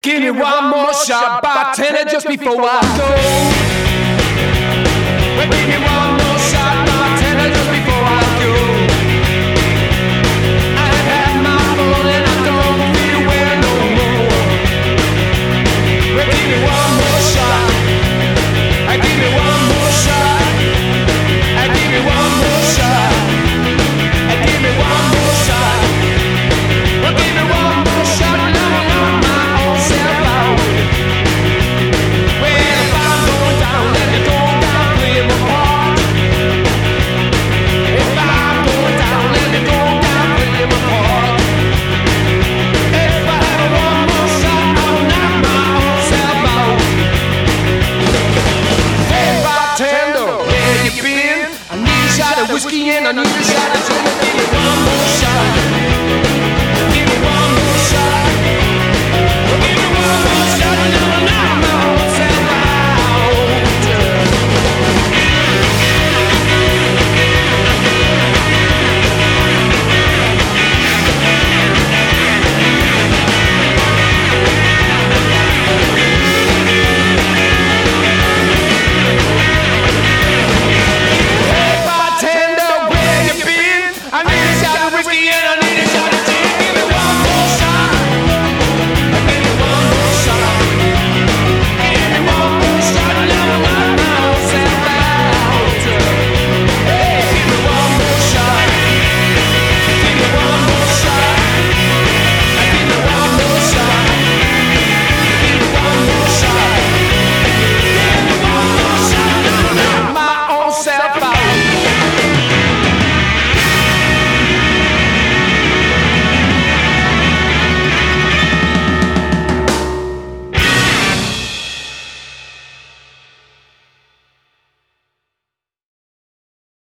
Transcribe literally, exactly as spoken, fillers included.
Give me one more shot, bartender, just before I go. Well, give me one more shot, bartender, just before I go. I've had my fun and I don't feel well no more. Well, give me one more shot. I give me one more shot. I give me one more shot. I give me one more shot. Well, give me one more shot. Now I know my own self out. Well, if I'm going down, let me go down, play my part. If I'm going down, let me go down, play my part. If I have one more shot, I'll knock my own self out. Hey, bartender, where you been? I need a shot of whiskey and I need a shot